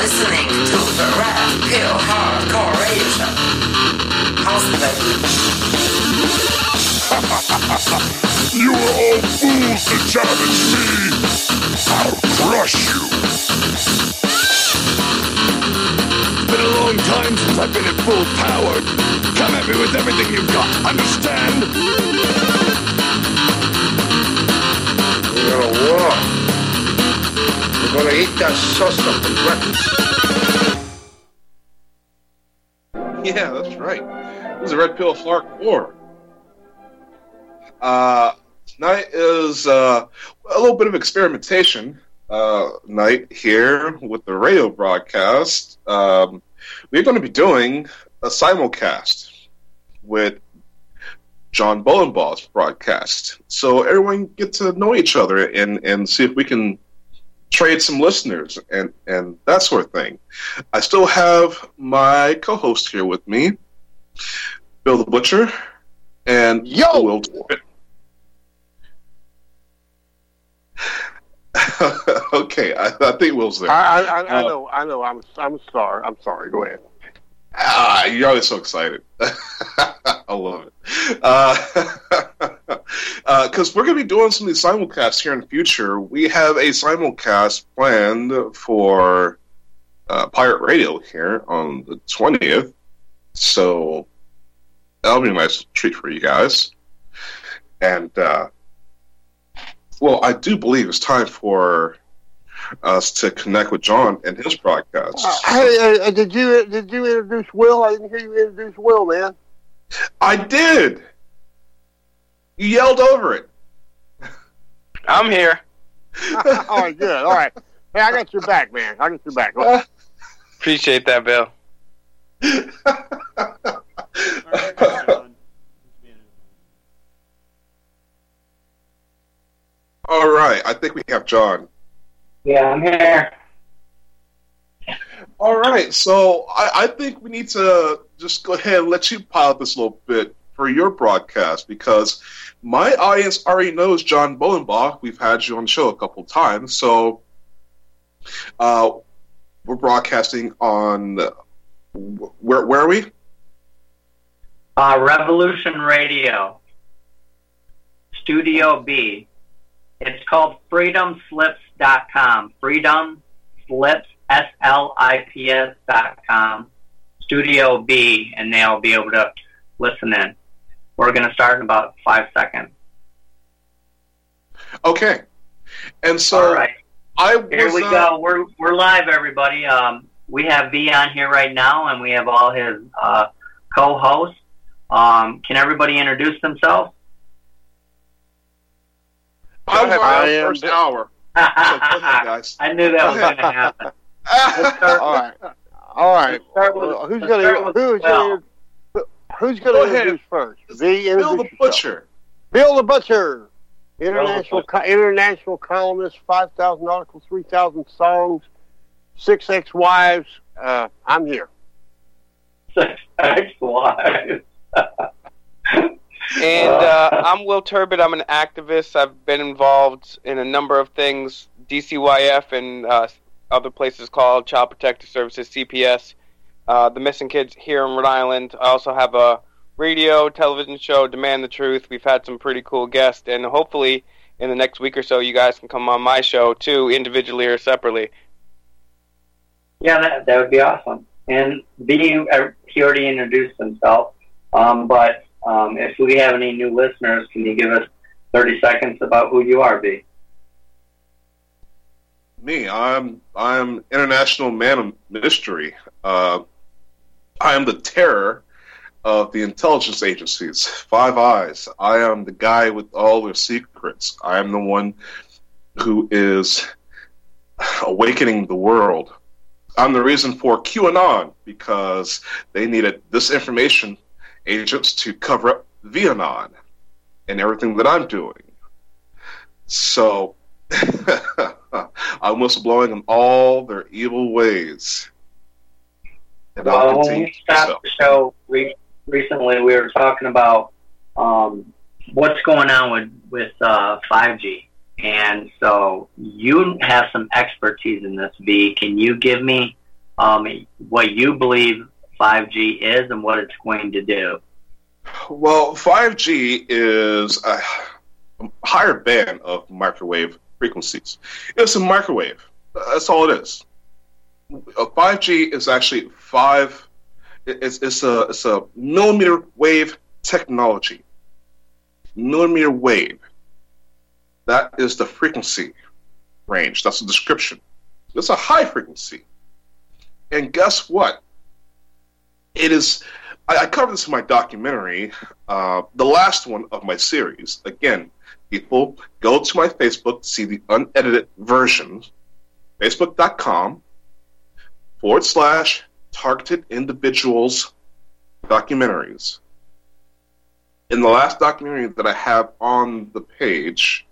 listening to the Red Pill Hardcore Radio Show. Hosted You are all fools to challenge me. I'll crush you. It's been a long time since I've been at full power. Come at me with everything you've got. Understand? We're gonna war. We're gonna eat that sauce up for breakfast. Yeah, that's right. This is a Red Pill Hardcore. Tonight is a little bit of experimentation night here with the radio broadcast. We're going to be doing a simulcast with John Bolenbaugh's broadcast. So everyone get to know each other and see if we can trade some listeners and that sort of thing. I still have my co-host here with me, Bill the Butcher, and Will Turbit. Okay, I think Will's there. I know. I'm sorry. Go ahead. You're always so excited. I love it. Because we're going to be doing some of these simulcasts here in the future. We have a simulcast planned for Pirate Radio here on the 20th. So that'll be a nice treat for you guys. And, well, I do believe it's time for us to connect with John and his broadcast. Hey, did you introduce Will? I didn't hear you introduce Will, man. I did. You yelled over it. I'm here. All right, good. All right. Hey, I got your back, man. I got your back. Appreciate that, Bill. All right, I think we have John. Yeah, I'm here. All right, so I think we need to just go ahead and let you pilot this a little bit for your broadcast, because my audience already knows John Bolenbaugh. We've had you on the show a couple times, so we're broadcasting on, where are we? Revolution Radio, Studio B. It's called freedomslips.com. Freedomslips, SLIPS.com. Studio B, and they'll be able to listen in. We're going to start in about 5 seconds. Okay. And so, all right. Here we go. We're live, everybody. We have V on here right now, and we have all his co-hosts. Can everybody introduce themselves? I'm the first hour. So go ahead, guys. I knew that was going to happen. All right. Who's going to introduce first? Bill the Butcher. Bill the Butcher. International columnist, 5,000 articles, 3,000 songs, 6 ex-wives. I'm here. 6 ex-wives. And I'm Will Turbit. I'm an activist. I've been involved in a number of things, DCYF and other places called Child Protective Services, CPS, the Missing Kids here in Rhode Island. I also have a radio, television show, Demand the Truth. We've had some pretty cool guests, and hopefully in the next week or so you guys can come on my show too, individually or separately. Yeah, that would be awesome. And he already introduced himself, but if we have any new listeners, can you give us 30 seconds about who you are, B? Me, I'm international man of mystery. I am the terror of the intelligence agencies. 5 Eyes. I am the guy with all their secrets. I am the one who is awakening the world. I'm the reason for QAnon, because they needed disinformation agents to cover up VAnon and everything that I'm doing. So I'm whistleblowing on all their evil ways. And I'll when continue we stopped the show recently, we were talking about what's going on with 5G. And so you have some expertise in this, V. Can you give me what you believe 5G is and what it's going to do. Well, 5G is a higher band of microwave frequencies. It's a microwave. That's all it is. 5G is actually it's a millimeter wave technology. Millimeter wave. That is the frequency range. That's the description. It's a high frequency. And guess what? It is. I covered this in my documentary, the last one of my series. Again, people go to my Facebook to see the unedited version. Facebook.com/targeted individuals documentaries. In the last documentary that I have on the page,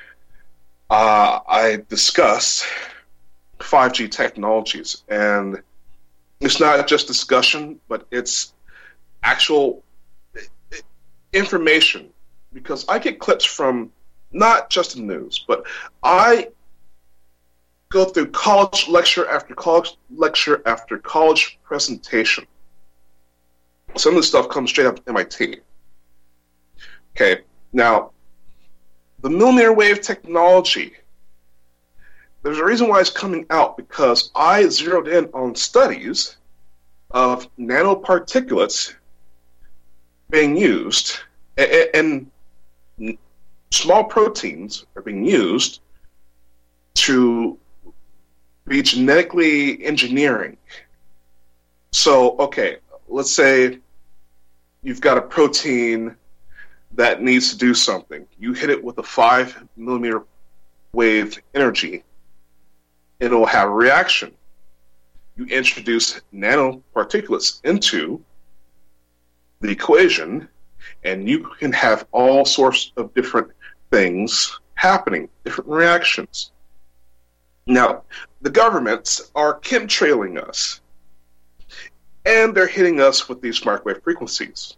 I discuss 5G technologies, and it's not just discussion, but it's actual information, because I get clips from not just the news, but I go through college lecture after college lecture after college presentation. Some of the stuff comes straight out of MIT. Okay, now, the millimeter wave technology, there's a reason why it's coming out, because I zeroed in on studies of nanoparticulates being used, and small proteins are being used to be genetically engineering. So, okay, let's say you've got a protein that needs to do something. You hit it with a 5 millimeter wave energy, it'll have a reaction. You introduce nanoparticulates into the equation, and you can have all sorts of different things happening, different reactions. Now, the governments are chemtrailing us, and they're hitting us with these microwave frequencies.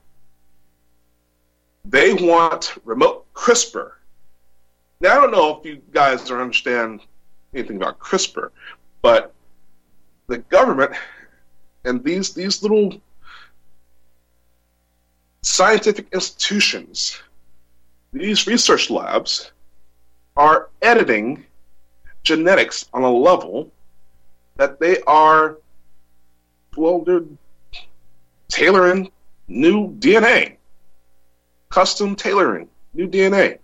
They want remote CRISPR. Now, I don't know if you guys don't understand anything about CRISPR, but the government and these little scientific institutions, these research labs, are editing genetics on a level that they are, well, they're tailoring new DNA, custom tailoring new DNA.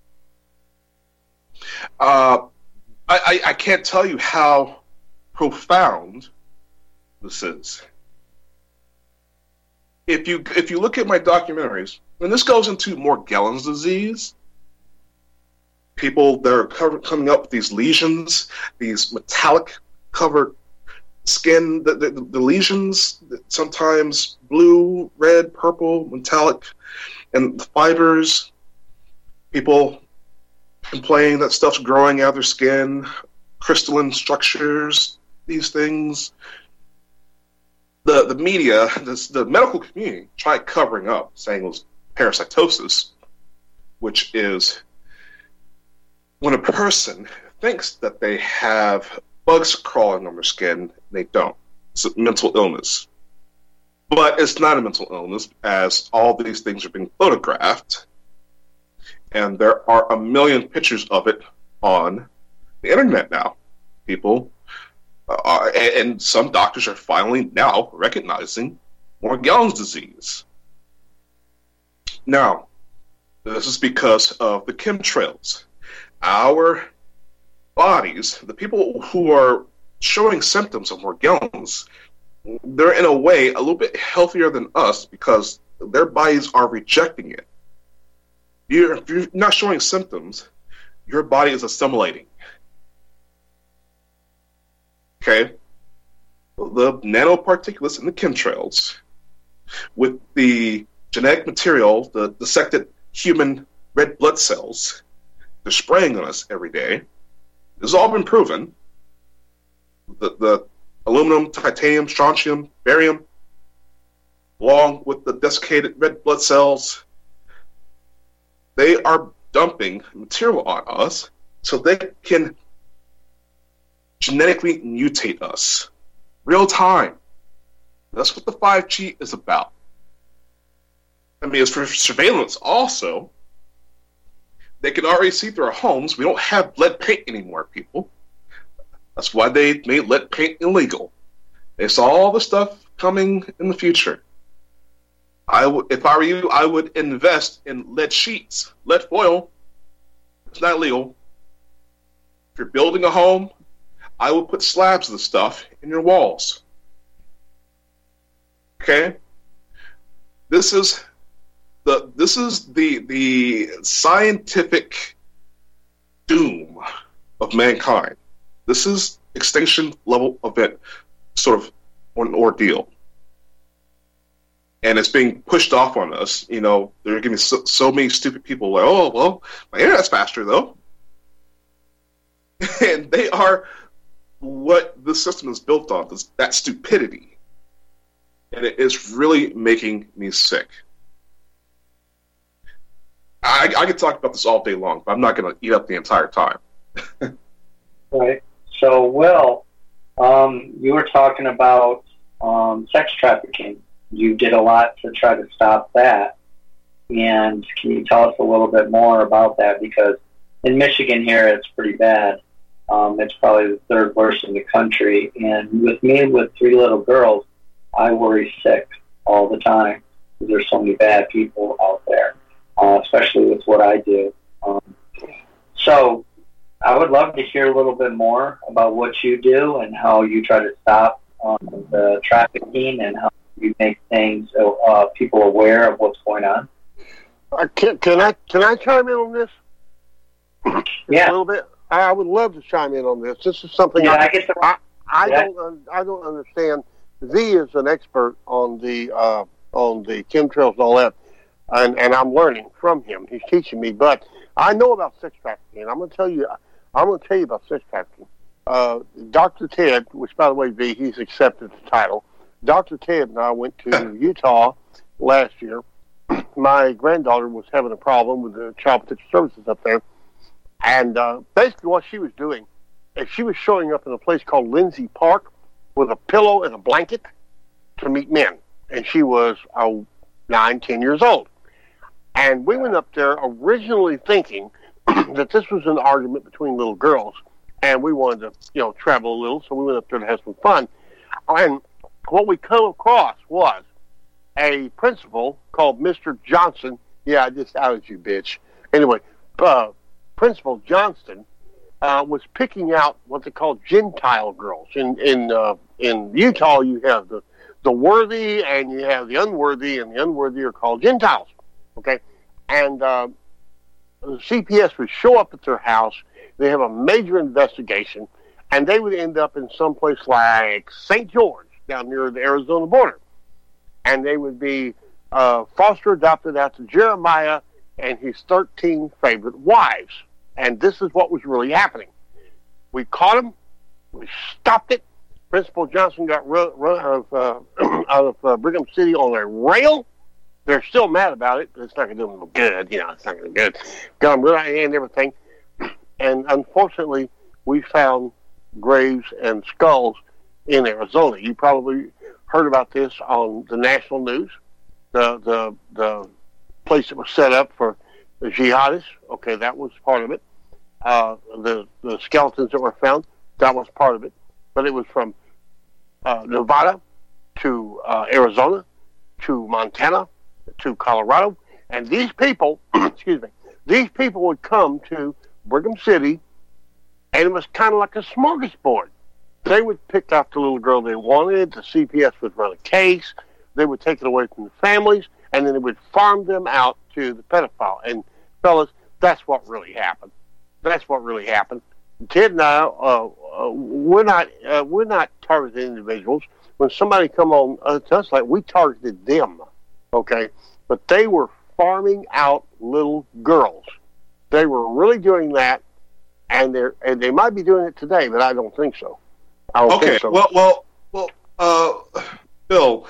I can't tell you how profound this is. If you look at my documentaries, and this goes into Morgellons disease, people that are coming up with these lesions, these metallic covered skin, the lesions, sometimes blue, red, purple, metallic, and the fibers, people complain that stuff's growing out of their skin, crystalline structures, these things. The media, the medical community tried covering up, saying it was parasitosis, which is when a person thinks that they have bugs crawling on their skin, they don't. It's a mental illness. But it's not a mental illness, as all these things are being photographed, and there are a million pictures of it on the internet now. People, and some doctors are finally now recognizing Morgellons disease. Now, this is because of the chemtrails. Our bodies, the people who are showing symptoms of Morgellons, they're in a way a little bit healthier than us because their bodies are rejecting it. If you're not showing symptoms, your body is assimilating. Okay? The nanoparticulates in the chemtrails, with the genetic material, the dissected human red blood cells, they're spraying on us every day. This has all been proven. The aluminum, titanium, strontium, barium, along with the desiccated red blood cells, they are dumping material on us so they can genetically mutate us. real time. That's what the 5G is about. I mean, it's for surveillance also. They can already see through our homes. We don't have lead paint anymore, people. That's why they made lead paint illegal. They saw all the stuff coming in the future. If I were you, I would invest in lead sheets, lead foil. It's not illegal. If you're building a home, I would put slabs of the stuff in your walls. Okay? This is the scientific doom of mankind. This is extinction level event, sort of an ordeal. And it's being pushed off on us. You know, there are going to be so many stupid people like, oh, well, my internet's faster, though. And they are what the system is built on, that stupidity. And it is really making me sick. I could talk about this all day long, but I'm not going to eat up the entire time. Right. So, Will, you were talking about sex trafficking. You did a lot to try to stop that. And can you tell us a little bit more about that? Because in Michigan here, it's pretty bad. It's probably the third worst in the country. And with me, with 3 little girls, I worry sick all the time because there's so many bad people out there, especially with what I do. So I would love to hear a little bit more about what you do and how you try to stop the trafficking and how you make things people aware of what's going on. Can I chime in on this? Yeah, a little bit. I would love to chime in on this. This is something I don't understand. V is an expert on the chemtrails and all that, and I'm learning from him. He's teaching me, but I know about sex trafficking. I'm going to tell you about sex trafficking. Dr. Ted, which by the way, V, he's accepted the title. Dr. Ted and I went to Utah last year. My granddaughter was having a problem with the Child Protective Services up there. And basically what she was doing is she was showing up in a place called Lindsay Park with a pillow and a blanket to meet men. And she was 9, 10 years old. And we went up there originally thinking that this was an argument between little girls. And we wanted to, travel a little, so we went up there to have some fun. And what we come across was a principal called Mr. Johnson. Yeah, I just outed you, bitch. Anyway, Principal Johnston was picking out what they call Gentile girls. In Utah, you have the worthy and you have the unworthy, and the unworthy are called Gentiles. Okay, and the CPS would show up at their house. They have a major investigation, and they would end up in some place like St. George, down near the Arizona border. And they would be foster adopted out to Jeremiah and his 13 favorite wives. And this is what was really happening. We caught him. We stopped it. Principal Johnson got run out of Brigham City on a rail. They're still mad about it, but it's not going to do them no good. It's not going to do good. Got them right and everything. And unfortunately, we found graves and skulls in Arizona. You probably heard about this on the national news. The place that was set up for the jihadists. Okay, that was part of it. The skeletons that were found, that was part of it. But it was from Nevada to Arizona to Montana to Colorado. And these people, these people would come to Brigham City, and it was kind of like a smorgasbord. They would pick out the little girl they wanted. The CPS would run a case. They would take it away from the families, and then they would farm them out to the pedophile. And fellas, that's what really happened. That's what really happened. Ted and I, we're not targeted individuals. When somebody come on to us, like we targeted them, okay? But they were farming out little girls. They were really doing that, and they might be doing it today, but I don't think so. I don't think so. Well, Bill,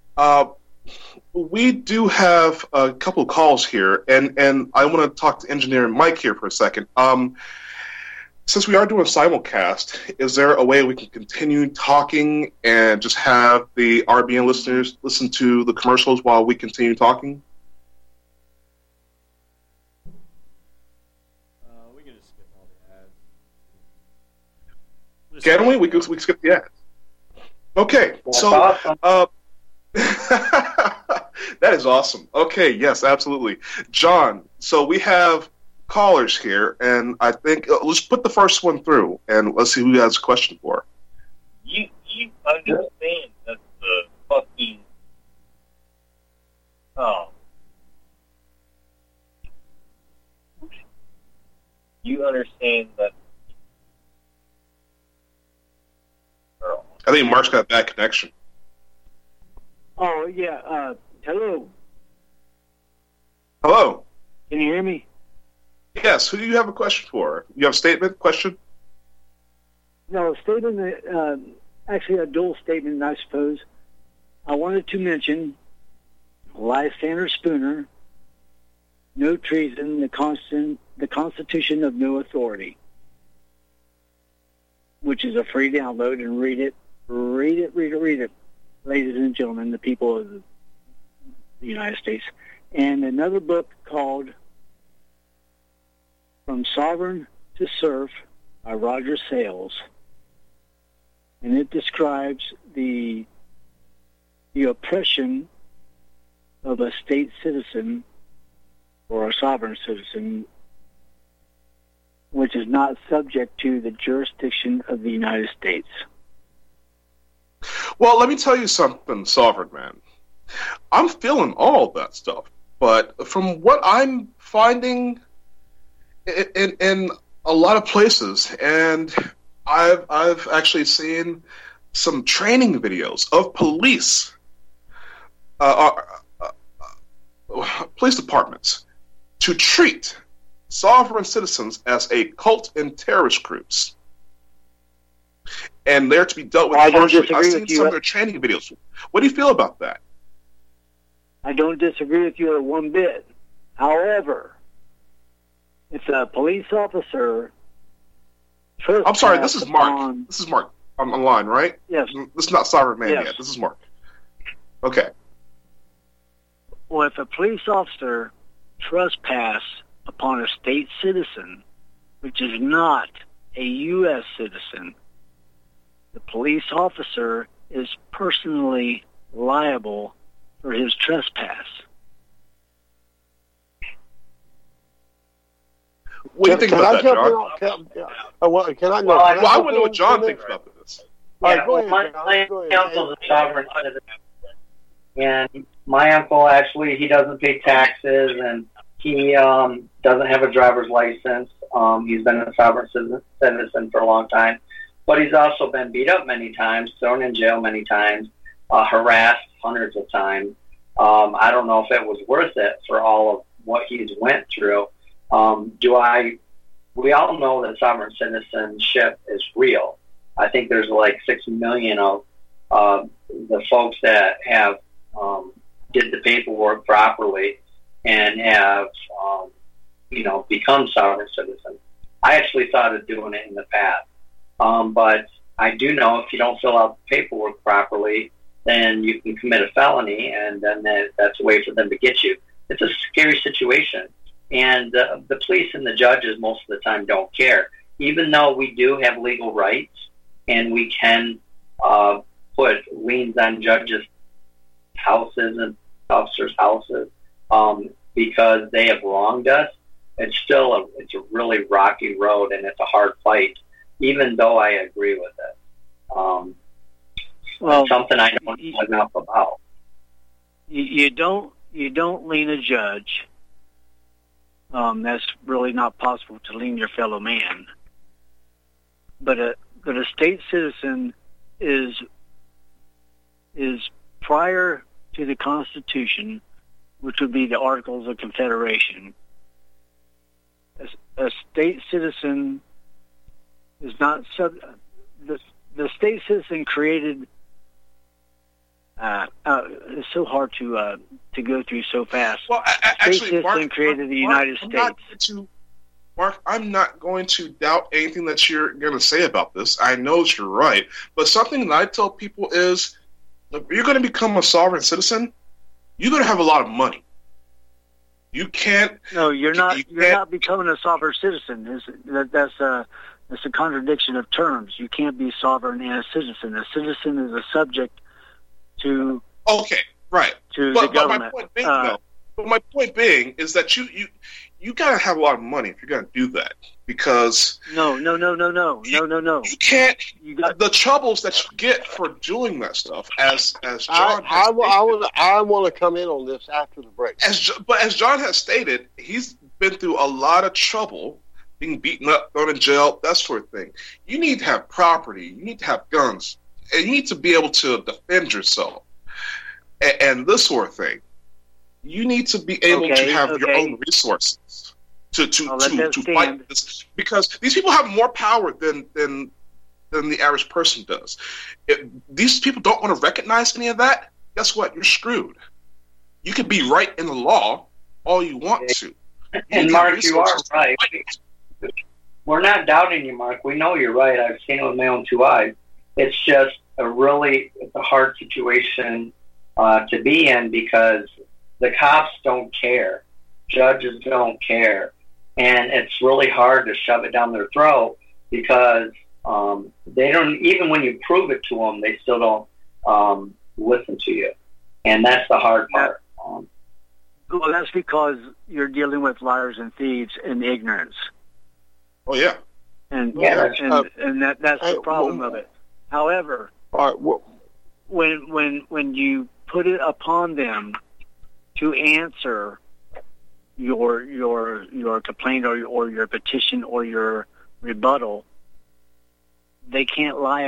we do have a couple of calls here, and I want to talk to Engineer Mike here for a second. since we are doing simulcast, is there a way we can continue talking and just have the RBN listeners listen to the commercials while we continue talking? We can just skip all the ads. Can we? We can skip the ads. Okay, That's so awesome. that is awesome. Okay, yes, absolutely. John, so we have callers here, and I think let's put the first one through, and let's see who has a question for. You understand that the fucking you understand that I think Mark's got a bad connection. Oh, yeah. Hello. Hello. Can you hear me? Yes, who do you have a question for? You have a statement, question? No, statement, actually a dual statement, I suppose. I wanted to mention Lysander Spooner, no treason, the Constitution of No Authority, which is a free download, and read it, ladies and gentlemen, the people of the United States. And another book called From Sovereign to Serf by Roger Sales. And it describes the oppression of a state citizen or a sovereign citizen which is not subject to the jurisdiction of the United States. Well, let me tell you something, Sovereign Man. I'm feeling all of that stuff, but from what I'm finding in a lot of places, and I've actually seen some training videos of police departments to treat sovereign citizens as a cult and terrorist groups, and they're to be dealt with harshly. I've seen some of their training videos. What do you feel about that? I don't disagree with you one bit. However, if a police officer... I'm sorry, this is Mark. This is Mark. I'm online, right? Yes. This is not Sovereign Man yes. yet. This is Mark. Okay. Well, if a police officer trespass upon a state citizen, which is not a U.S. citizen, the police officer is personally liable for his trespass. What do you think about that, John? Can I know? Well, I want to know what John thinks about this. Yeah, my uncle's a sovereign citizen, and my uncle actually he doesn't pay taxes, and he doesn't have a driver's license. He's been a sovereign citizen for a long time, but he's also been beat up many times, thrown in jail many times, harassed hundreds of times. I don't know if it was worth it for all of what he's went through. We all know that sovereign citizenship is real. I think there's like 6 million of the folks that have did the paperwork properly and have become sovereign citizens. I actually thought of doing it in the past, but I do know if you don't fill out the paperwork properly, then you can commit a felony, and then that's a way for them to get you. It's a scary situation. And the police and the judges most of the time don't care. Even though we do have legal rights and we can put liens on judges' houses and officers' houses because they have wronged us, it's still it's a really rocky road and it's a hard fight, even though I agree with it. Well, it's something I don't know enough about. You don't lien a judge. That's really not possible to lien your fellow man. But a state citizen is prior to the Constitution, which would be the Articles of Confederation. A state citizen is not the state citizen created. It's so hard to go through so fast. Well, actually, Mark created the United States. Mark, I'm not going to doubt anything that you're going to say about this. I know that you're right. But something that I tell people is, if you're going to become a sovereign citizen, you're going to have a lot of money. You can't. No, you're not. You're not becoming a sovereign citizen. That's a contradiction of terms. You can't be sovereign and a citizen. A citizen is a subject to. Okay, right. To the government. But my point being is that you gotta have a lot of money if you're gonna do that, because no. You can't. The troubles that you get for doing that stuff, as John. I want to come in on this after the break. But as John has stated, he's been through a lot of trouble, being beaten up, thrown in jail, that sort of thing. You need to have property. You need to have guns, and you need to be able to defend yourself, and this sort of thing. You need to be able to have your own resources to fight this, because these people have more power than the average person does. If these people don't want to recognize any of that, guess what? You're screwed. You can be right in the law all you want to. And Mark, you are right. We're not doubting you, Mark. We know you're right. I've seen it with my own two eyes. It's just it's a hard situation to be in, because the cops don't care. Judges don't care. And it's really hard to shove it down their throat, because they don't, even when you prove it to them, they still don't listen to you. And that's the hard part. Well, that's because you're dealing with liars and thieves and ignorance. Oh, yeah. And that's the problem of it. However, when you put it upon them to answer your complaint or your petition or your rebuttal, they can't lie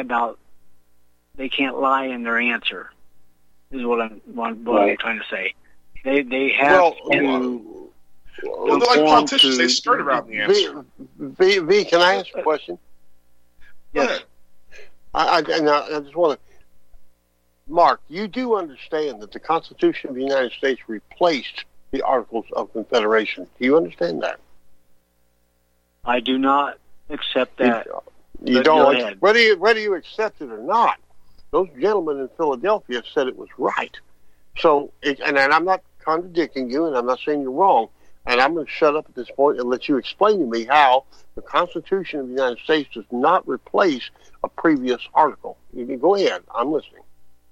in their answer. Is what I'm trying to say. They have to. Well, they're like politicians. They skirt around the answer. V, can I ask a question? Yes. I just want to. Mark, you do understand that the Constitution of the United States replaced the Articles of Confederation. Do you understand that? I do not accept that. You don't. Whether you accept it or not, those gentlemen in Philadelphia said it was right. So, and I'm not contradicting you, and I'm not saying you're wrong. And I'm going to shut up at this point and let you explain to me how the Constitution of the United States does not replace a previous article. You can go ahead. I'm listening.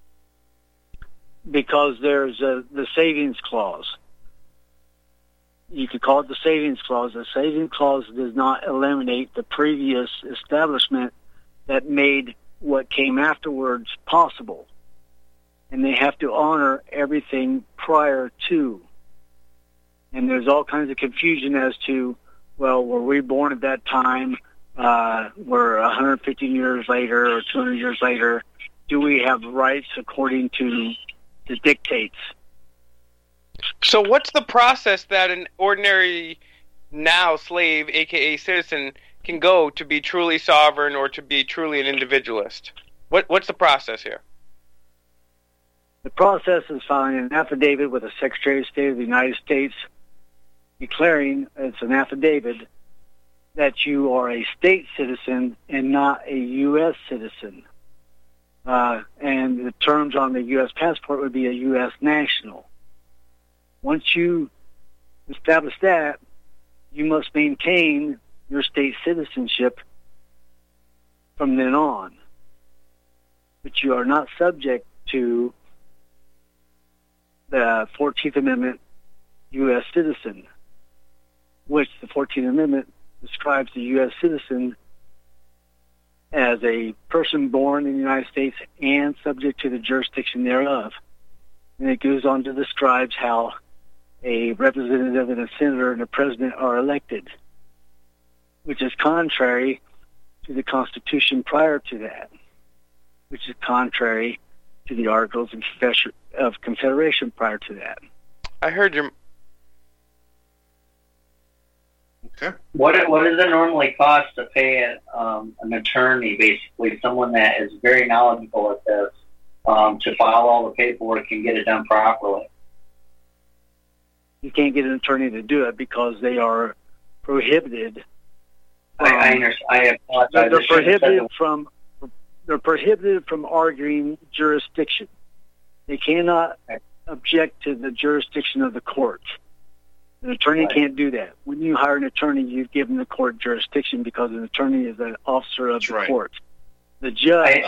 Because there's the savings clause. You could call it the savings clause. The savings clause does not eliminate the previous establishment that made what came afterwards possible. And they have to honor everything prior to. And there's all kinds of confusion as to, well, were we born at that time? We're 150 years later or 200 years later. Do we have rights according to the dictates? So what's the process that an ordinary now slave, aka citizen, can go to be truly sovereign or to be truly an individualist? What's the process here? The process is filing an affidavit with the Secretary of State of the United States declaring, it's an affidavit, that you are a state citizen and not a U.S. citizen. And the terms on the U.S. passport would be a U.S. national. Once you establish that, you must maintain your state citizenship from then on. But you are not subject to the 14th Amendment U.S. citizen, which the 14th Amendment describes the U.S. citizen as a person born in the United States and subject to the jurisdiction thereof. And it goes on to describe how a representative and a senator and a president are elected, which is contrary to the Constitution prior to that, which is contrary to the Articles of Confederation prior to that. I heard your... Okay. What does it normally cost to pay an attorney, basically someone that is very knowledgeable at this, to file all the paperwork and get it done properly? You can't get an attorney to do it because they are prohibited. I understand. I apologize. They're prohibited from arguing jurisdiction. They cannot object to the jurisdiction of the court. An attorney can't do that. When you hire an attorney, you've given the court jurisdiction because an attorney is an officer of the court. The judge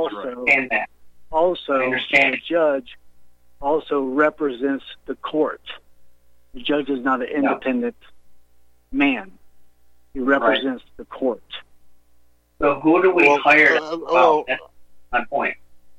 the judge also represents the court. The judge is not an independent man. He represents the court. So who do we hire? That's my point.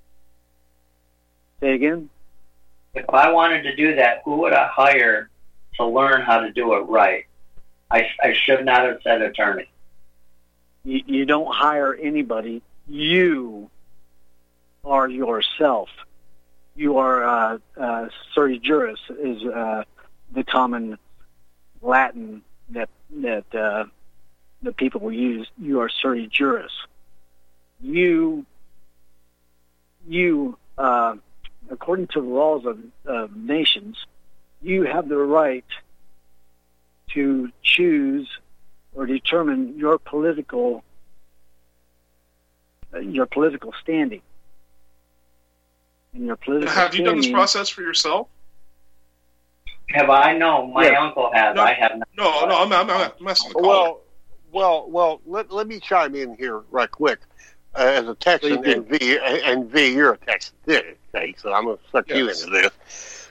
Say again? If I wanted to do that, who would I hire to learn how to do it right? I should not have said attorney. You don't hire anybody. You are yourself. You are Suri Juris is the common Latin that the people will use. You are Suri Juris. You according to the laws of nations, you have the right to choose or determine your political standing. And your political Have you done this process for yourself? Have I? No, my uncle has. No, I have not. No, I'm messing with the Well, let me chime in here right quick. As a Texan, and V, you're a Texan, okay, so I'm going to suck you into this.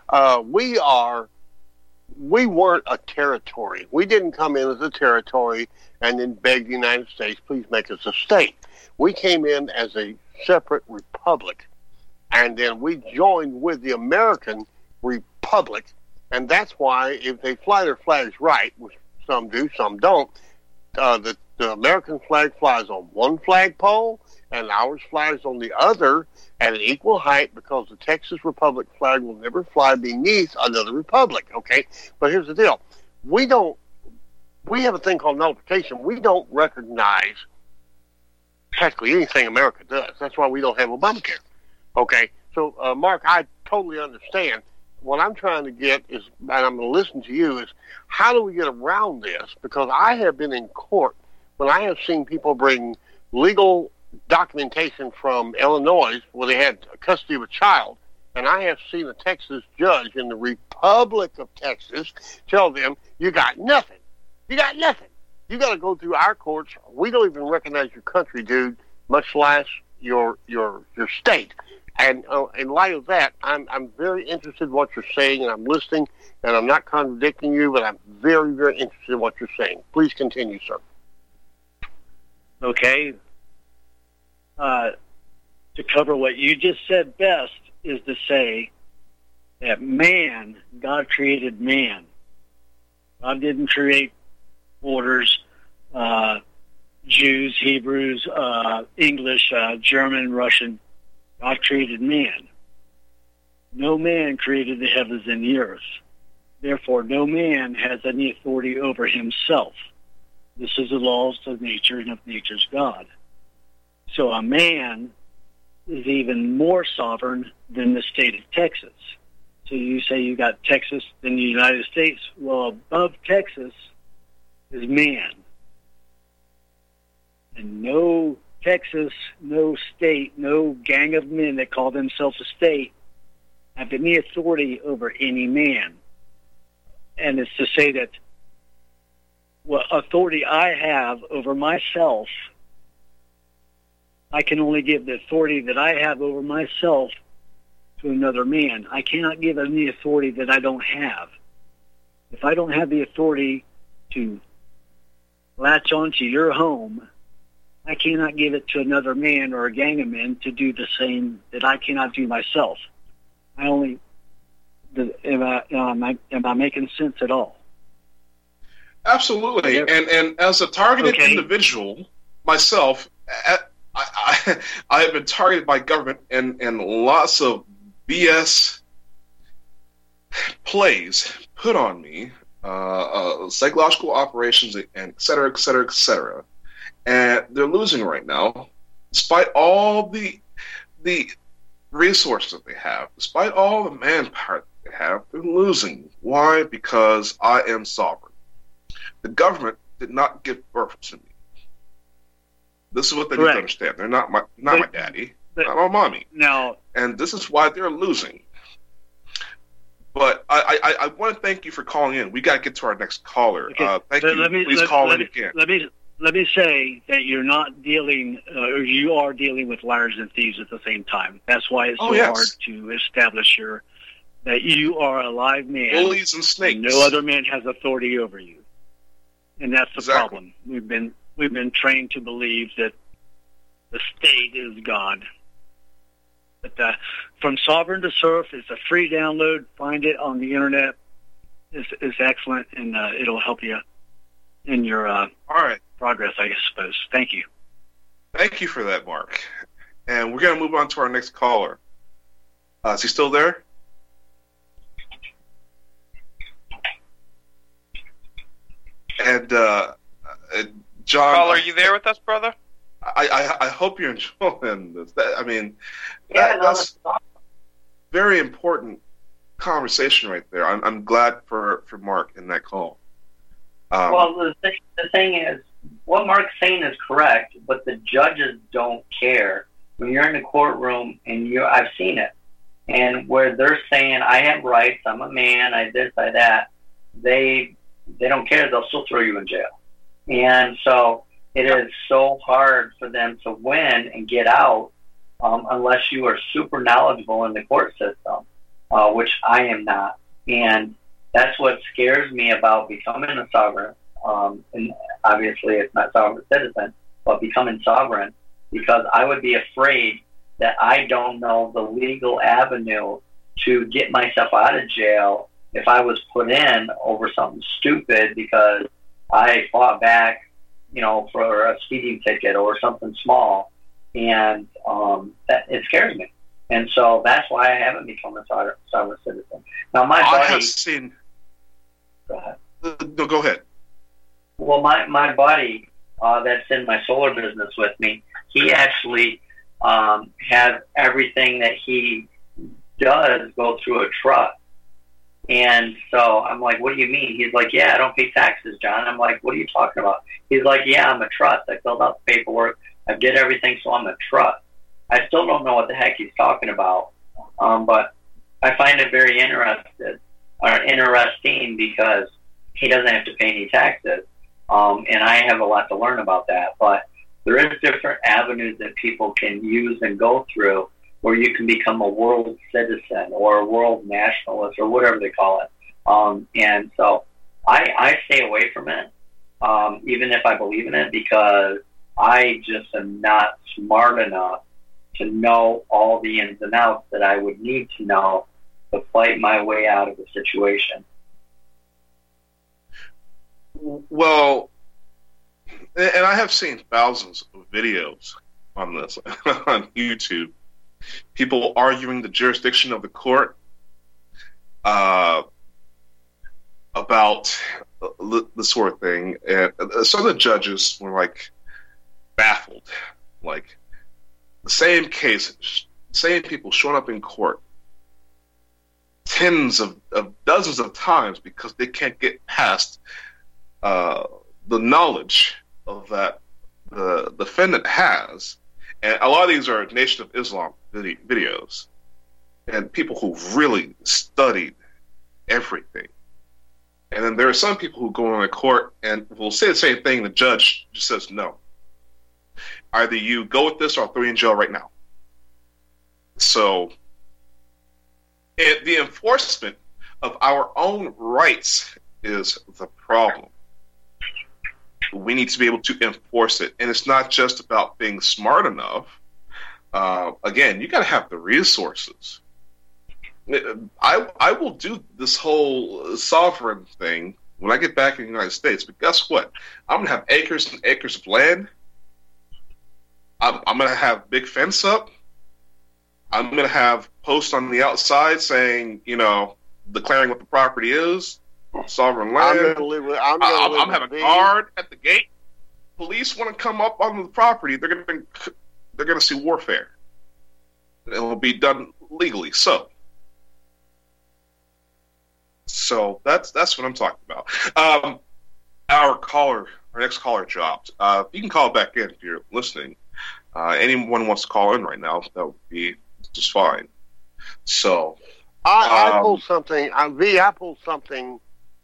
We weren't a territory. We didn't come in as a territory and then beg the United States, please make us a state. We came in as a separate republic, and then we joined with the American Republic, and that's why if they fly their flags right, which some do, some don't, the American flag flies on one flagpole, and ours flies on the other at an equal height, because the Texas Republic flag will never fly beneath another republic, okay? But here's the deal. We have a thing called nullification. We don't recognize practically anything America does. That's why we don't have Obamacare, okay? So, Mark, I totally understand. What I'm trying to get is, and I'm going to listen to you, is how do we get around this? Because I have been in court when I have seen people bring legal documentation from Illinois where they had custody of a child, and I have seen a Texas judge in the Republic of Texas tell them, you got nothing. You got nothing. You got to go through our courts. We don't even recognize your country, dude, much less your state. And in light of that, I'm very interested in what you're saying, and I'm listening, and I'm not contradicting you, but I'm very, very interested in what you're saying. Please continue, sir. Okay. To cover what you just said best is to say that man, God created man. God didn't create borders, Jews, Hebrews, English, German, Russian. God created man. No man created the heavens and the earth. Therefore, no man has any authority over himself. This is the laws of nature and of nature's God. So a man is even more sovereign than the state of Texas. So you say you got Texas in the United States. Well, above Texas is man. And no Texas, no state, no gang of men that call themselves a state have any authority over any man. And it's to say that what authority I have over myself, I can only give the authority that I have over myself to another man. I cannot give any authority that I don't have. If I don't have the authority to latch onto your home, I cannot give it to another man or a gang of men to do the same that I cannot do myself. I only... Am I making sense at all? Absolutely. And as a targeted individual myself, I have been targeted by government and lots of BS plays put on me, psychological operations, and et cetera, et cetera, et cetera. And they're losing right now, despite all the resources that they have, despite all the manpower that they have. They're losing. Why? Because I am sovereign. The government did not give birth to me. This is what they need to understand. They're not my daddy, not my mommy. No. And this is why they're losing. But I want to thank you for calling in. We got to get to our next caller. Okay. Thank you. Please call in again. Let me say that you're not dealing, or you are dealing with liars and thieves at the same time. That's why it's so hard to establish that you are a live man. Bullies and snakes. And no other man has authority over you, and that's the problem. We've been trained to believe that the state is God. But From Sovereign to Surf, it's a free download. Find it on the internet. It's excellent, and it'll help you in your all right progress, I suppose. Thank you. Thank you for that, Mark. And we're going to move on to our next caller. Is he still there? And John, caller, are you there with us, brother? I hope you're enjoying this. That's very important conversation right there. I'm glad for Mark in that call. Well, the thing is, what Mark's saying is correct, but the judges don't care. When you're in the courtroom, and I've seen it, and where they're saying, I have rights, I'm a man, I this, I that, they don't care. They'll still throw you in jail. And so it is so hard for them to win and get out unless you are super knowledgeable in the court system, which I am not. And that's what scares me about becoming a sovereign. And obviously it's not sovereign citizen, but becoming sovereign, because I would be afraid that I don't know the legal avenue to get myself out of jail if I was put in over something stupid because I fought back, for a speeding ticket or something small, and that it scares me, and so that's why I haven't become a sovereign citizen. Now, my buddy. I have seen. Go ahead. No, go ahead. Well, my buddy that's in my solar business with me, he actually has everything that he does go through a trust. And so I'm like, what do you mean? He's like, yeah, I don't pay taxes, John. I'm like, what are you talking about? He's like, yeah, I'm a trust. I filled out the paperwork. I did everything, so I'm a trust. I still don't know what the heck he's talking about, but I find it very interesting because he doesn't have to pay any taxes, and I have a lot to learn about that. But there is different avenues that people can use and go through where you can become a world citizen or a world nationalist or whatever they call it. And so I stay away from it, even if I believe in it, because I just am not smart enough to know all the ins and outs that I would need to know to fight my way out of the situation. Well, and I have seen thousands of videos on this on YouTube. People arguing the jurisdiction of the court about the sort of thing, and some of the judges were like baffled. Like the same case, same people showing up in court tens of dozens of times because they can't get past the knowledge of that the defendant has. And a lot of these are Nation of Islam videos, and people who really studied everything. And then there are some people who go on a court and will say the same thing. The judge just says no. Either you go with this or I'll throw you in jail right now. So the enforcement of our own rights is the problem. We need to be able to enforce it. And it's not just about being smart enough. Again, you got to have the resources. I will do this whole sovereign thing when I get back in the United States. But guess what? I'm going to have acres and acres of land. I'm going to have big fence up. I'm going to have posts on the outside saying, declaring what the property is. Sovereign land. I'm having a guard at the gate. Police want to come up on the property. They're going to see warfare. It will be done legally. So that's what I'm talking about. our next caller dropped. You can call back in if you're listening. Anyone wants to call in right now, that would be just fine. So, I pulled something. I pulled something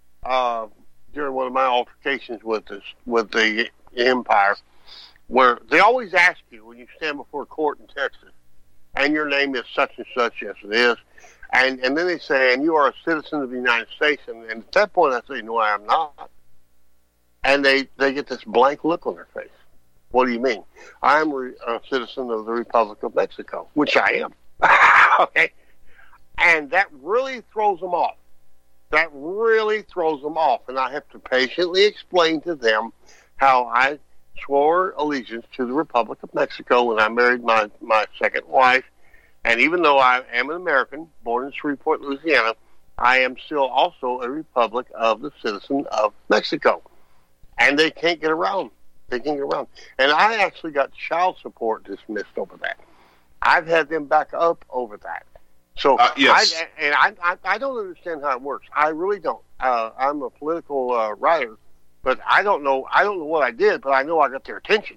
during one of my altercations with the Empire, where they always ask you when you stand before court in Texas, and your name is such and such, yes it is, and then they say, and you are a citizen of the United States, and at that point I say, no, I am not, and they get this blank look on their face. What do you mean? I'm a citizen of the Republic of Mexico, which I am. Okay, and that really throws them off. That really throws them off, and I have to patiently explain to them how I swore allegiance to the Republic of Mexico when I married my second wife. And even though I am an American, born in Shreveport, Louisiana, I am still also a republic of the citizen of Mexico. And they can't get around. They can't get around. And I actually got child support dismissed over that. I've had them back up over that. So yes. I don't understand how it works. I really don't. I'm a political writer, but I don't know what I did, but I know I got their attention.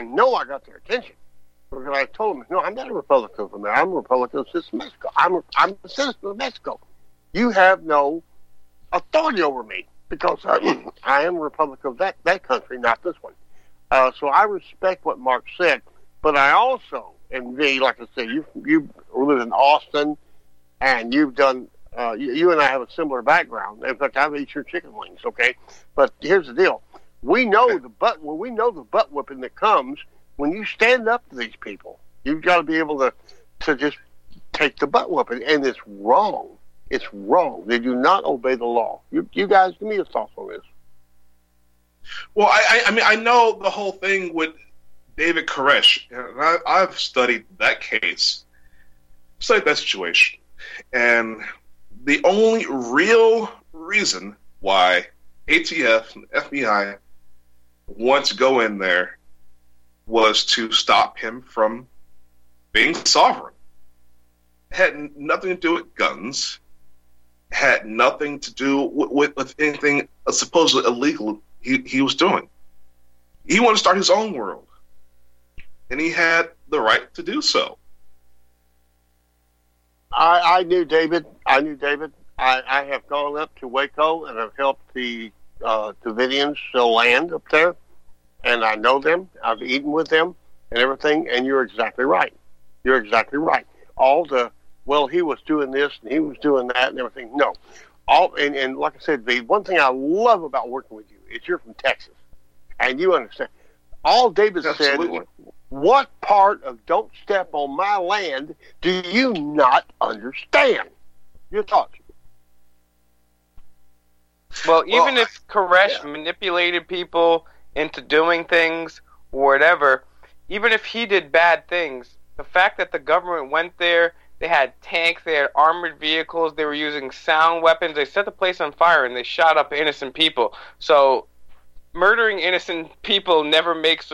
Because I told them, no, I'm not a Republican of America. I'm a Republican of Mexico. I'm a citizen of Mexico. You have no authority over me because I am a Republican of that country, not this one. So I respect what Mark said, but I also, and V, like I said, you live in Austin, and you've done. You and I have a similar background. In fact, I've eaten your chicken wings. Okay, but here's the deal: we know the butt whipping that comes when you stand up to these people. You've got to be able to just take the butt whipping, and it's wrong. It's wrong. They do not obey the law. You guys, give me your thoughts on this. Well, I mean, I know the whole thing with David Koresh, and I've studied that case, studied that situation, and the only real reason why ATF and FBI wanted to go in there was to stop him from being sovereign. It had nothing to do with guns. It had nothing to do with anything supposedly illegal he was doing. He wanted to start his own world, and he had the right to do so. I knew David. I have gone up to Waco and I've helped the Davidians sell land up there, and I know them. I've eaten with them and everything. And you're exactly right. He was doing this and he was doing that and everything. No, and like I said, V, one thing I love about working with you is you're from Texas, and you understand. All David Absolutely. said. What part of "don't step on my land" do you not understand? Your thoughts? Well, even if Koresh manipulated people into doing things or whatever, even if he did bad things, the fact that the government went there, they had tanks, they had armored vehicles, they were using sound weapons, they set the place on fire, and they shot up innocent people. So murdering innocent people never makes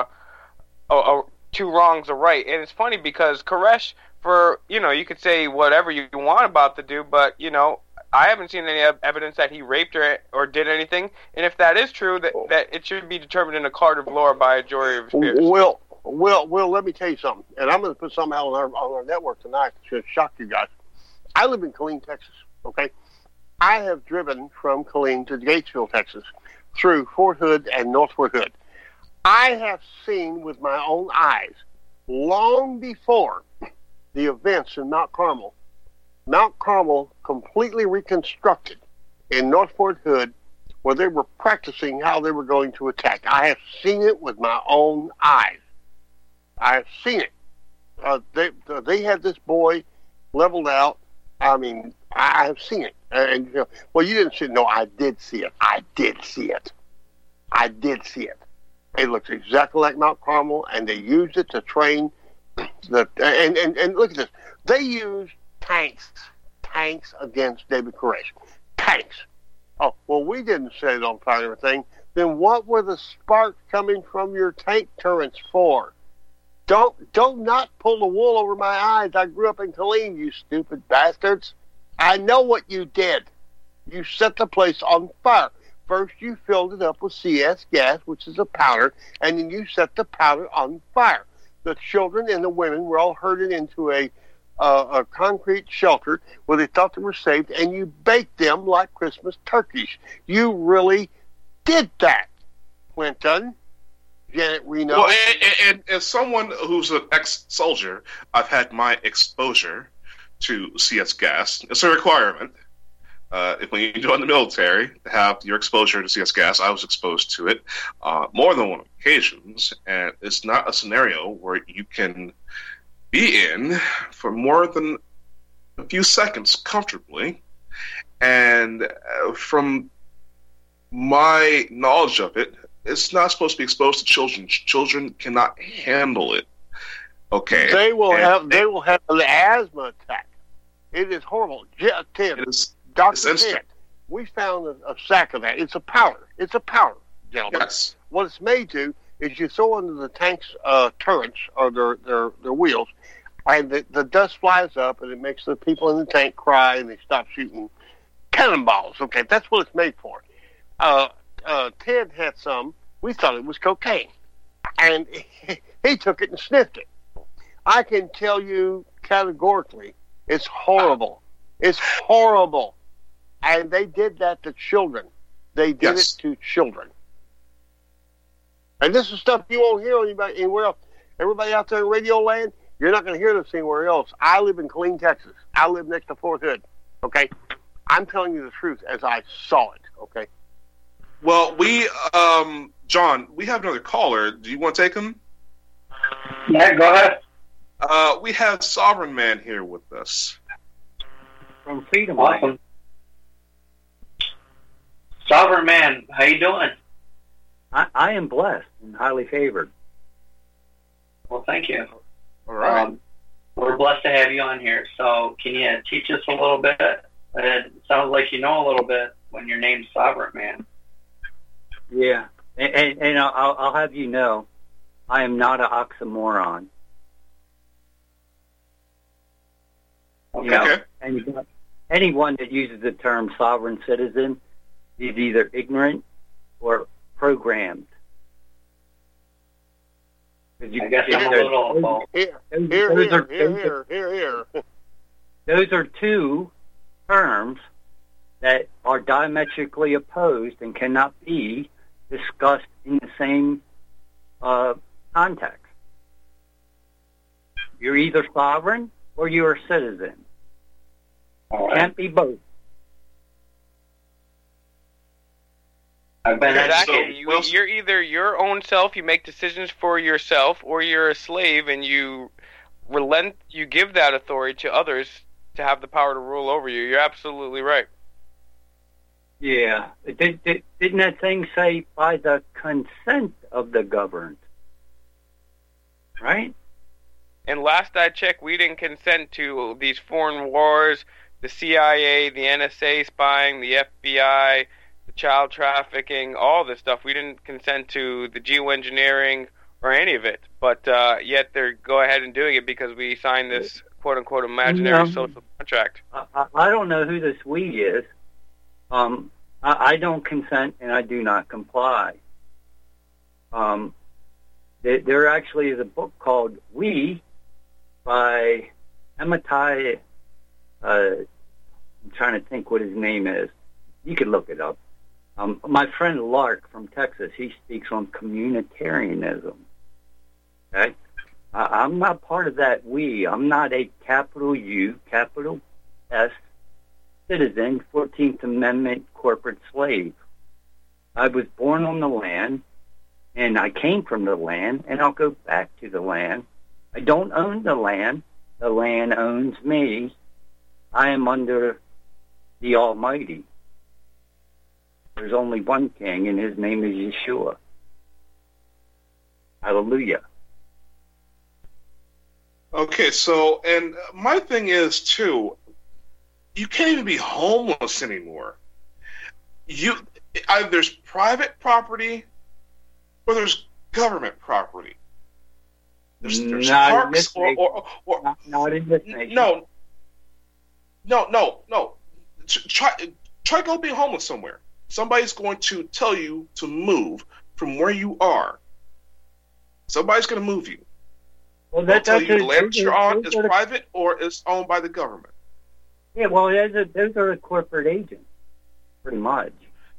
two wrongs a right. And it's funny because Koresh, you could say whatever you want about the dude, but, I haven't seen any evidence that he raped or did anything. And if that is true, that it should be determined in a court of law by a jury of his peers. Well, let me tell you something. And I'm going to put something out on our network tonight that should shock you guys. I live in Killeen, Texas, okay? I have driven from Killeen to Gatesville, Texas, through Fort Hood and North Fort Hood. I have seen with my own eyes, long before the events in Mount Carmel completely reconstructed in North Fort Hood, where they were practicing how they were going to attack. I have seen it with my own eyes. I have seen it. They had this boy leveled out. I mean, I have seen it. And you didn't see it. No, I did see it. I did see it. It looks exactly like Mount Carmel, and they used it to train and look at this. They used tanks against David Koresh. Tanks. Oh, well, we didn't set it on fire and everything. Then what were the sparks coming from your tank turrets for? Don't not pull the wool over my eyes. I grew up in Killeen, you stupid bastards. I know what you did. You set the place on fire. first you filled it up with CS gas, which is a powder, and then you set the powder on fire. The children and the women were all herded into a concrete shelter where they thought they were safe, and you baked them like Christmas turkeys. You really did that, Clinton. Janet Reno. Well, and as someone who's an ex-soldier, I've had my exposure to CS gas. It's a requirement. When you join the military, to have your exposure to CS gas, I was exposed to it more than one occasions, and it's not a scenario where you can be in for more than a few seconds comfortably. And from my knowledge of it, it's not supposed to be exposed to children. Children cannot handle it. Okay, they will have an asthma attack. It is horrible. Ted, Dr. Ted, we found a sack of that. It's a powder. It's a powder, gentlemen. Yes. What it's made to is you throw into the tank's turrets or their wheels, and the dust flies up, and it makes the people in the tank cry, and they stop shooting cannonballs. Okay, that's what it's made for. Ted had some. We thought it was cocaine, and he took it and sniffed it. I can tell you categorically, it's horrible. It's horrible. And they did that to children. They did it to children. And this is stuff you won't hear anywhere else. Everybody out there in Radio Land, you're not going to hear this anywhere else. I live in Killeen, Texas. I live next to Fort Hood. Okay? I'm telling you the truth as I saw it. Okay? Well, John, we have another caller. Do you want to take him? Yeah, go ahead. We have Sovereign Man here with us. From Freedom Awesome. Land. Sovereign Man, how you doing? I am blessed and highly favored. Well, thank you. All right. We're blessed to have you on here. So can you teach us a little bit? It sounds like you know a little bit when your name's Sovereign Man. Yeah, and I'll have you know, I am not an oxymoron. Okay. You know, anyone that uses the term sovereign citizen is either ignorant or programmed. I guess I'm a little... Here. Those are two terms that are diametrically opposed and cannot be discussed in the same context. You're either sovereign or you're a citizen. All right. Can't be both. I've been exactly. You're either your own self, you make decisions for yourself, or you're a slave and you give that authority to others to have the power to rule over you. You're absolutely right. Yeah. Didn't that thing say by the consent of the governed? Right? And last I checked, we didn't consent to these foreign wars, the CIA, the NSA spying, the FBI, the child trafficking, all this stuff. We didn't consent to the geoengineering or any of it. But yet they're go ahead and doing it because we signed this quote-unquote imaginary social contract. I don't know who this we is. I don't consent and I do not comply. There actually is a book called We by Amitai. I'm trying to think what his name is. You could look it up. My friend Lark from Texas, he speaks on communitarianism. Okay? I'm not part of that we. I'm not a capital U, capital S citizen, 14th Amendment corporate slave. I was born on the land, and I came from the land, and I'll go back to the land. I don't own the land. The land owns me. I am under the Almighty. There's only one king, and his name is Yeshua. Hallelujah. Okay, so, and my thing is, too, you can't even be homeless anymore. Either there's private property or there's government property. There's not parks in this not in this nation. No. Try go be homeless somewhere. somebody's going to tell you to move from where you are. Somebody's going to move you. Well, they'll tell you the land that you're on is private or is owned by the government. Yeah, well, those are the corporate agents, pretty much.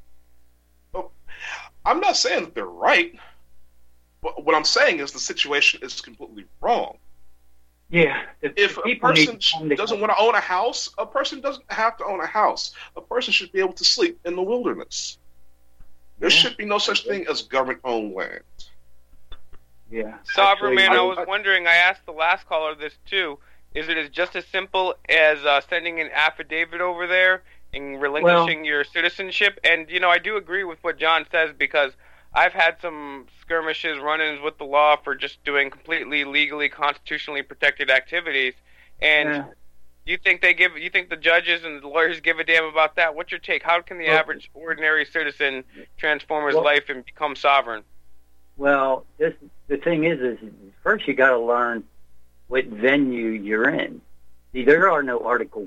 I'm not saying that they're right, but what I'm saying is the situation is completely wrong. Yeah. If a person doesn't want to own a house, a person doesn't have to own a house. A person should be able to sleep in the wilderness. There should be no such thing as government-owned land. Yeah. Sovereign Man, I was wondering, I asked the last caller this too, is it just as simple as sending an affidavit over there and relinquishing your citizenship? And, I do agree with what John says, because I've had some skirmishes, run-ins with the law for just doing completely legally, constitutionally protected activities. And you think the judges and the lawyers give a damn about that? What's your take? How can the average, ordinary citizen transform his life and become sovereign? Well, the thing is first you got to learn what venue you're in. See, there are no Article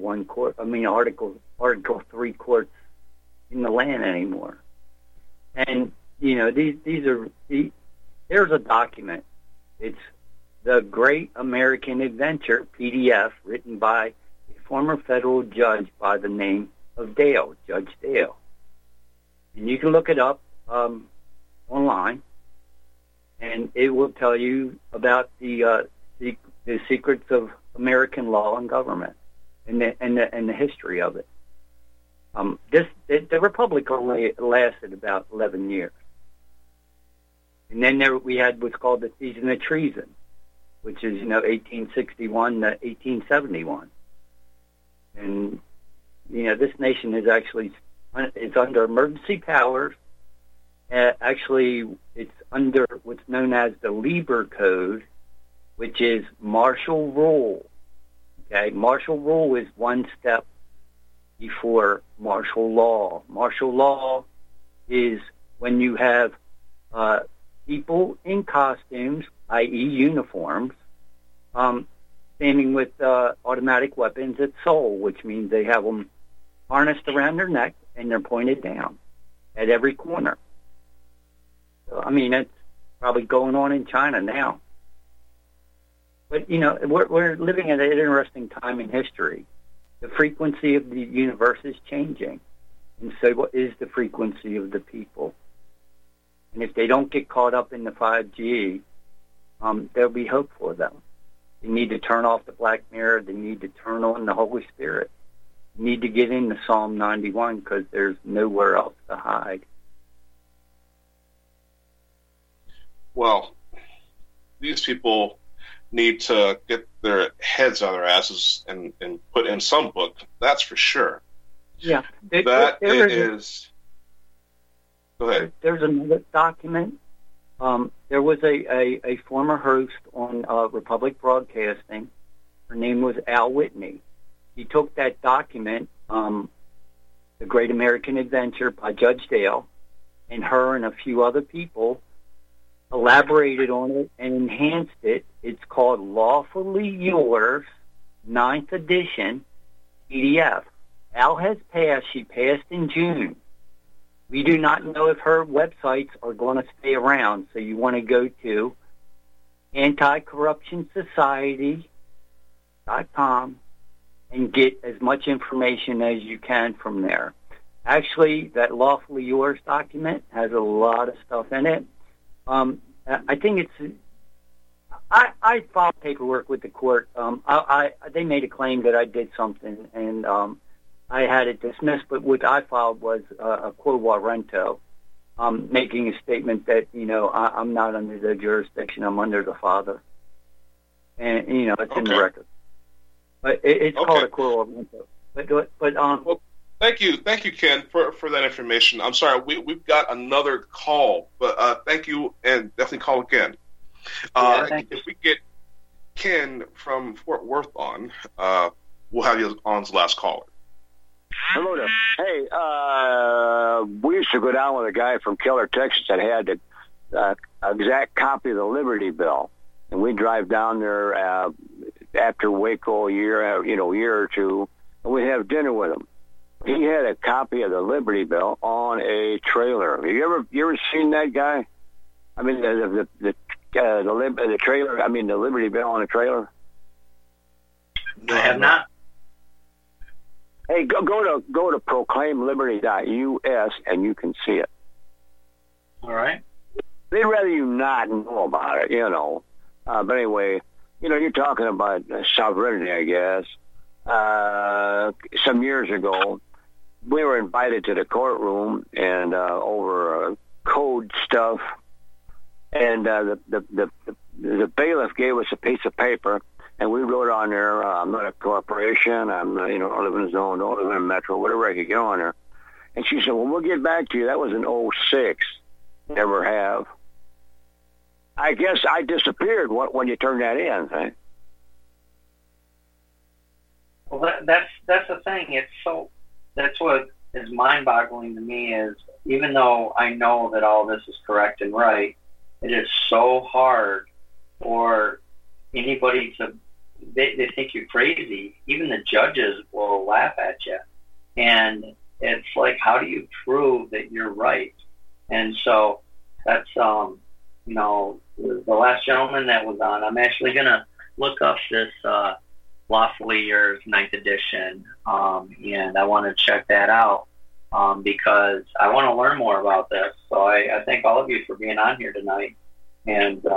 3 courts in the land anymore. And, there's a document. It's The Great American Adventure, PDF, written by a former federal judge by the name of Dale, Judge Dale. And you can look it up online, and it will tell you about the secrets of American law and government and the history of it. The Republic only lasted about 11 years. And then we had what's called the Season of Treason, which is, 1861 to 1871. And, this nation is actually, it's under emergency powers. Actually, it's under what's known as the Lieber Code, which is martial rule. Okay, martial rule is one step before martial law. Martial law is when you have people in costumes, i.e. uniforms, standing with automatic weapons at Seoul, which means they have them harnessed around their neck and they're pointed down at every corner. So, it's probably going on in China now. But, we're living at an interesting time in history. The frequency of the universe is changing. And so what is the frequency of the people? And if they don't get caught up in the 5G, there'll be hope for them. They need to turn off the Black Mirror. They need to turn on the Holy Spirit. They need to get into Psalm 91 because there's nowhere else to hide. Well, these people need to get their heads out of their asses and put in some book. That's for sure. Yeah. Go ahead. There's another document. There was a former host on Republic Broadcasting. Her name was Al Whitney. He took that document, The Great American Adventure by Judge Dale, and her and a few other people elaborated on it and enhanced it. It's called Lawfully Yours, 9th edition, PDF. Al has passed. She passed in June. We do not know if her websites are going to stay around, so you want to go to anticorruptionsociety.com and get as much information as you can from there. Actually, that Lawfully Yours document has a lot of stuff in it. I think it's... I filed paperwork with the court. They made a claim that I did something, and I had it dismissed, but what I filed was a quo warranto, making a statement that, I'm not under the jurisdiction, I'm under the Father. And, it's in the record. But it's called a quo warranto. Well, thank you, Ken, for that information. I'm sorry, we've got another call, but thank you, and definitely call again. If we get Ken from Fort Worth on, we'll have you on as the last caller. Hello there. Hey, we used to go down with a guy from Keller, Texas that had the exact copy of the Liberty Bell, and we drive down there after Waco a year or two, and we have dinner with him. he had a copy of the Liberty Bell on a trailer. Have you ever seen that guy? I mean, the trailer. I mean, the Liberty Bell on a trailer. I have not. Hey, go to proclaimliberty.us and you can see it. All right. They'd rather you not know about it, you know. But anyway, you know, you're talking about sovereignty, I guess. Some years ago, we were invited to the courtroom and over code stuff, and the bailiff gave us a piece of paper, and we wrote on there, "I'm not a corporation. I'm I live in a zone, don't live in a metro, whatever I could get on there." And she said, "Well, we'll get back to you." That was in '06. Never have. I guess I disappeared when you turned that in, eh? Well, that's the thing. That's what is mind-boggling to me is even though I know that all this is correct and right, it is so hard for anybody to. They think you're crazy. Even the judges will laugh at you, and it's like, how do you prove that you're right? And so that's the last gentleman that was on. I'm actually gonna look up this Lawfully Yours 9th edition, and I want to check that out because I want to learn more about this. So I thank all of you for being on here tonight. And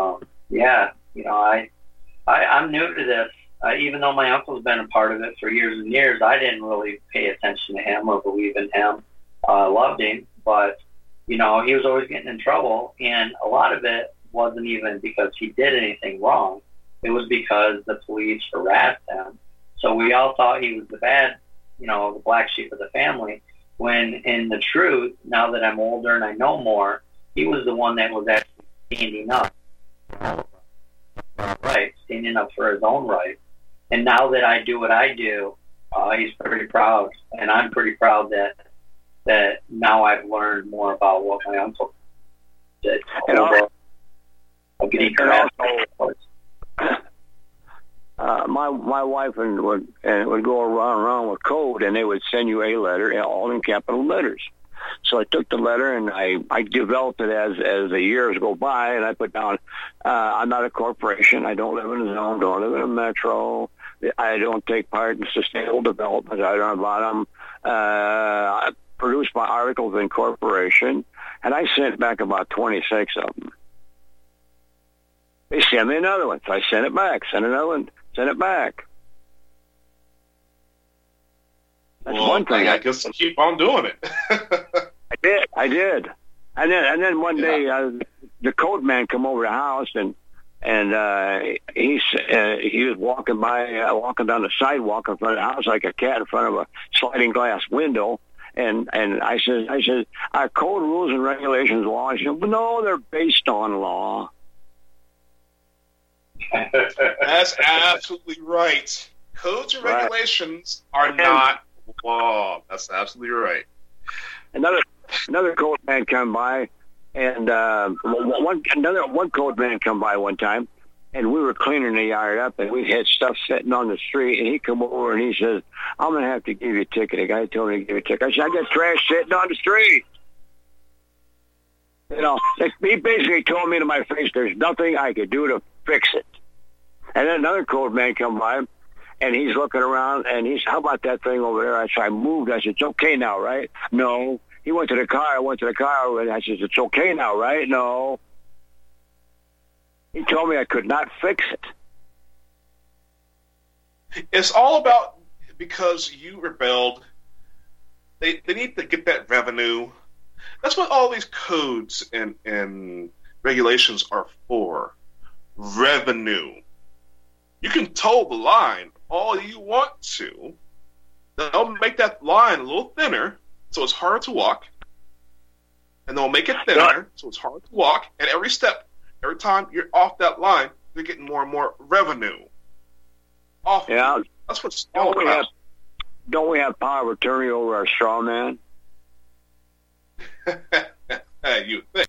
I'm new to this. Even though my uncle's been a part of it for years and years, I didn't really pay attention to him or believe in him. Loved him, but he was always getting in trouble, and a lot of it wasn't even because he did anything wrong. It was because the police harassed him. So we all thought he was the bad, the black sheep of the family, when in the truth, now that I'm older and I know more, he was the one that was actually standing up. Right, standing up for his own rights. And now that I do what I do, he's pretty proud. And I'm pretty proud that now I've learned more about what my uncle did. My wife would go around with code, and they would send you a letter, all in capital letters. So I took the letter and I developed it as the years go by, and I put down, I'm not a corporation. I don't live in a zone. Don't live in a metro. I don't take part in sustainable development. I don't bottom. I produced my articles in corporation, and I sent back about 26 of them. They sent me another one, so I sent it back. Sent another one, sent it back. That's one thing. I guess keep on doing it. I did. And then one day, the code man come over the house, and he was walking down the sidewalk in front of the house like a cat in front of a sliding glass window. And I said, our code rules and regulations law. He said, well, no, they're based on law. That's absolutely right. Codes and regulations are not law. That's absolutely right. Another code man come by, and one code man come by one time, and we were cleaning the yard up, and we had stuff sitting on the street, and he come over and he says, I'm going to have to give you a ticket. The guy told me to give you a ticket. I said, I got trash sitting on the street. He basically told me to my face, there's nothing I could do to fix it. And then another code man come by, and he's looking around, and he said, how about that thing over there? I moved. I said, it's okay now, right? No. He went to the car. I went to the car, and I said, it's okay now, right? No. He told me I could not fix it. It's all about because you rebelled. They need to get that revenue. That's what all these codes and regulations are for. Revenue. You can toe the line all you want to. They'll make that line a little thinner so it's harder to walk. And they'll make it thinner so it's harder to walk. And every step, every time you're off that line, you're getting more and more revenue. Yeah. That's what it's all about. Don't we have power of attorney over our straw man? You think.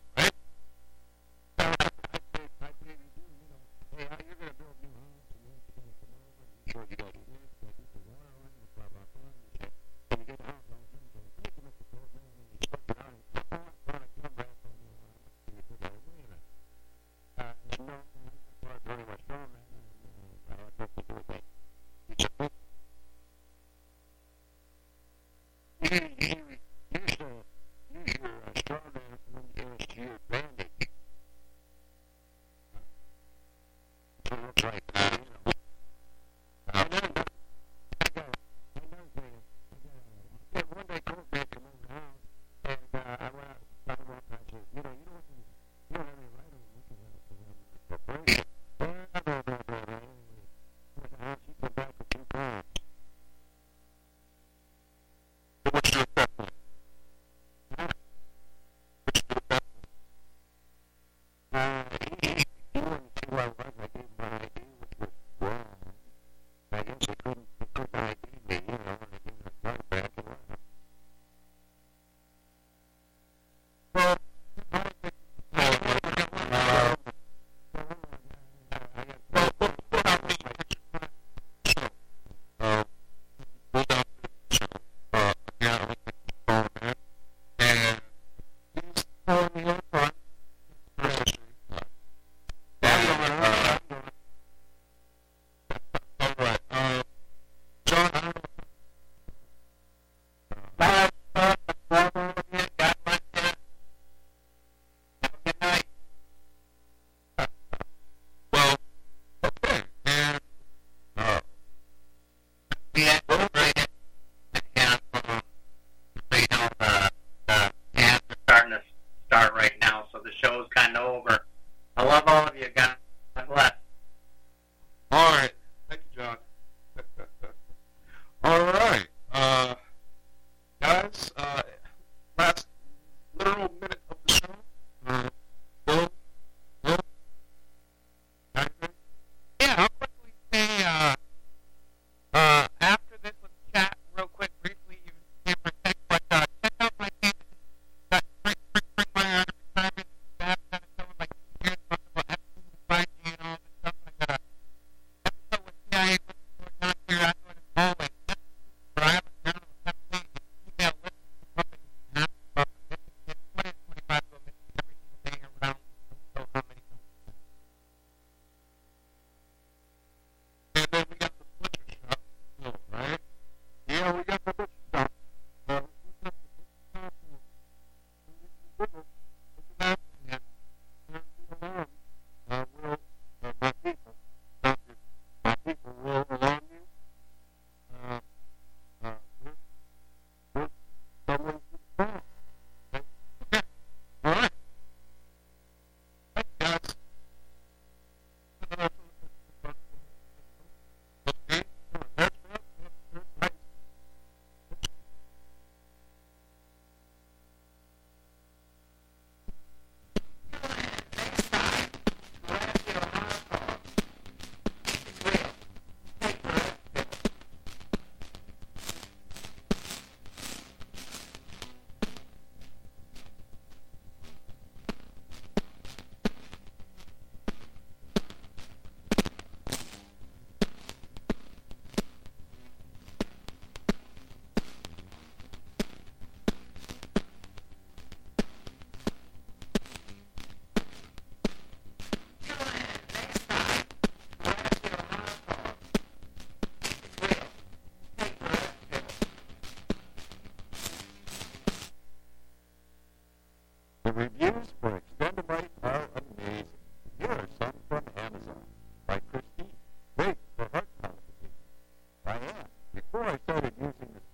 The reviews for Extendamite are amazing. Here are some from Amazon. By Christine. Great for heart palpitations. Diane. Before I started using the